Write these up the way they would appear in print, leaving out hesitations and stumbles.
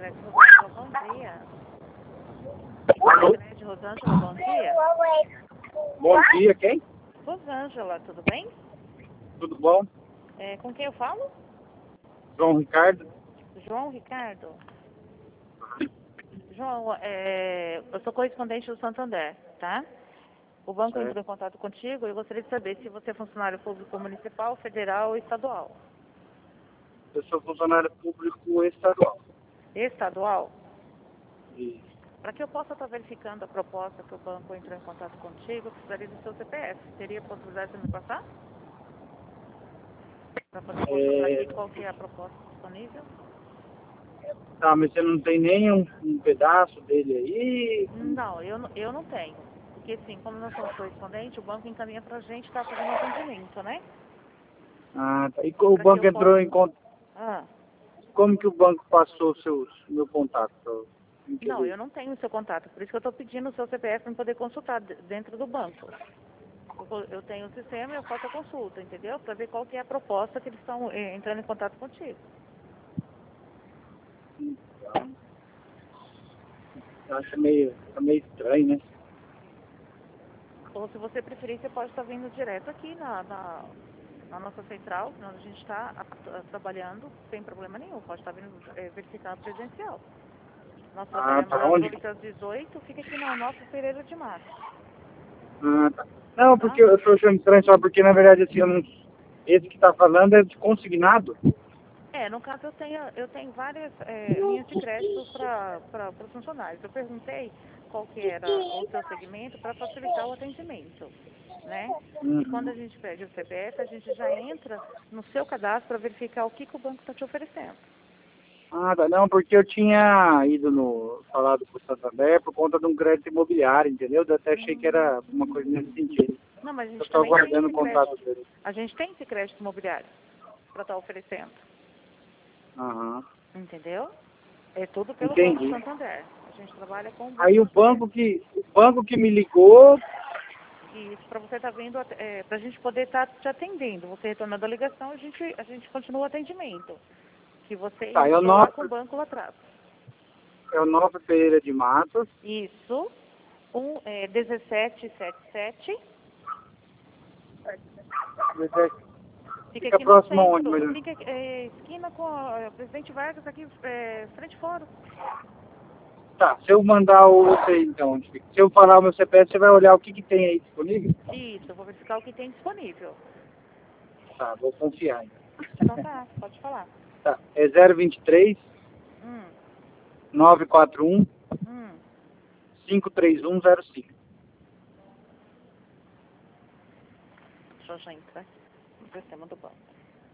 Crédito Rosângela, bom dia. Crédito Rosângela, bom dia. Bom dia, quem? Rosângela, tudo bem? Tudo bom? Com quem eu falo? João Ricardo. João Ricardo. João, eu sou correspondente do Santander, tá? O banco Certo. entrou em contato contigo e eu gostaria de saber se você é funcionário público municipal, federal ou estadual. Eu sou funcionário público estadual. Estadual? E Para que eu possa estar verificando a proposta que o banco entrou em contato contigo, eu precisaria do seu CPF. Teria possibilidade de me passar? Para poder consultar aqui qual que é a proposta disponível? Tá, mas você não tem nem um pedaço dele aí? Não, eu não tenho. Porque, assim, como nós somos correspondentes, o banco encaminha para a gente estar fazendo o atendimento, né? Ah, tá. E o Para que banco eu entrou possa... em contato. Ah, Como que o banco passou meu contato? não, eu não tenho o seu contato. Por isso que eu estou pedindo o seu CPF para poder consultar dentro do banco. Eu tenho o sistema e eu faço a consulta, entendeu? Para ver qual que é a proposta que eles estão entrando em contato contigo. Eu acho meio estranho, né? Ou se você preferir, você pode estar vindo direto aqui na nossa central, onde a gente está trabalhando, sem problema nenhum. Pode estar vindo verificar presencial. Nós Ah, trabalhamos tá. das Onde? 8 às 18, fica aqui na nossa Pereira de Mato, Ah, tá. Não, tá? porque eu tô achando estranho só porque, na verdade, assim, eu não... esse que tá falando é de consignado. No caso eu tenho várias linhas de crédito para os funcionários. Eu perguntei qual que era o seu segmento para facilitar o atendimento, né? E quando a gente pede o CPF, a gente já entra no seu cadastro para verificar o que o banco está te oferecendo. Ah, tá. Não, porque eu tinha falado com o Santander por conta de um crédito imobiliário, entendeu? Eu até achei que era uma coisa nesse sentido. Não, mas a Eu gente estou também tem aguardando esse o contato crédito. dele. A gente tem esse crédito imobiliário para estar oferecendo, Aham. entendeu? É tudo pelo Banco Entendi. Santander. A gente trabalha com o Banco Aí o Santander. banco que me ligou, E isso para você estar vindo, para a gente poder estar te atendendo. Você retornando a ligação, a gente continua o atendimento. Que você tá, iniciou lá com o banco lá atrás. é o Nova Pereira de Matos. Isso. 1777. Fica Fica aqui no próximo aonde, centro. mas... Fica esquina com a Presidente Vargas, aqui frente fora. Tá, se eu mandar você então, onde fica? Se eu falar o meu CPF, você vai olhar o que tem aí disponível? Isso, eu vou verificar o que tem disponível. Tá, vou confiar. Então tá, pode falar. Tá, é 023 Hum, 941 hum. 53105. Deixa eu já entrar aqui no sistema do banco.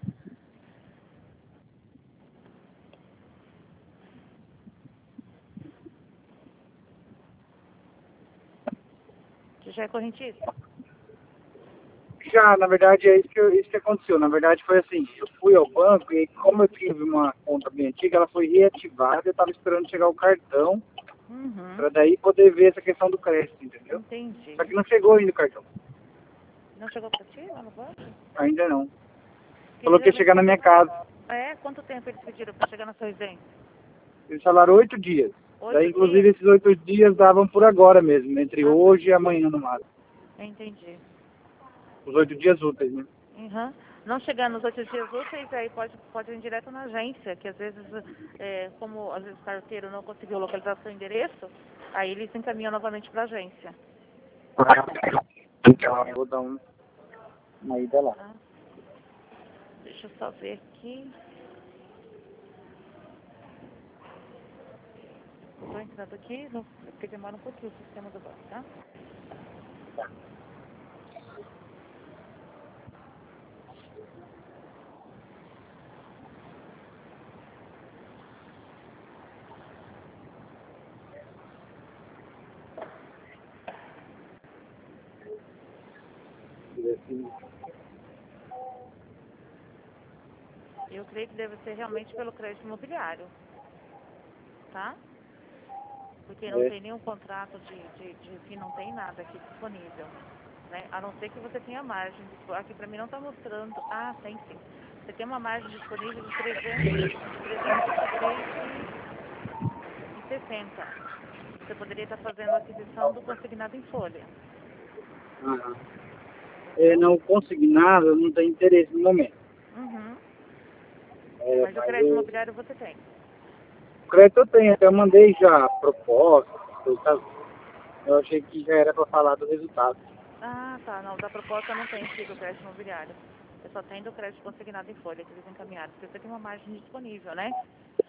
Você já é correntista? Já, na verdade, é isso que aconteceu. Na verdade, foi assim, eu fui ao banco e como eu tive uma conta bem antiga, ela foi reativada, eu estava esperando chegar o cartão, Uhum. para daí poder ver essa questão do crédito, entendeu? Entendi. Só que não chegou ainda o cartão. Não chegou pra ti lá no banco? Ainda não. Porque Falou que ia geralmente chegar na minha casa. quanto tempo eles pediram pra chegar na sua residência? Eles falaram 8 dias. Daí, 8 inclusive, dias? esses 8 dias davam por agora mesmo, entre Ah, hoje e amanhã no máximo. entendi. Os 8 dias úteis, né? Uhum. Não chegando nos 8 dias úteis, aí pode ir direto na agência, que às vezes, como às vezes o carteiro não conseguiu localizar seu endereço, aí eles encaminham novamente pra agência. Então, eu vou dar uma ida lá. Tá? Deixa eu só ver aqui. Estou entrando aqui, porque demora um pouquinho o sistema do banco, tá? Eu creio que deve ser realmente pelo crédito imobiliário, tá? Porque não tem nenhum contrato que não tem nada aqui disponível, né? A não ser que você tenha margem. Aqui para mim não está mostrando. Ah, tem sim. Você tem uma margem disponível de 363 60. Você poderia estar fazendo a aquisição do consignado em folha. Ah, não consignado, não tem interesse no momento. Uhum. É, Mas o crédito imobiliário você tem. o crédito eu tenho, até eu mandei já a proposta, sabe? Eu achei que já era para falar do resultado. Ah, tá. Não, da proposta não tem aqui do crédito imobiliário. Você só tem do crédito consignado em folha que eles encaminharam. Porque você tem uma margem disponível, né?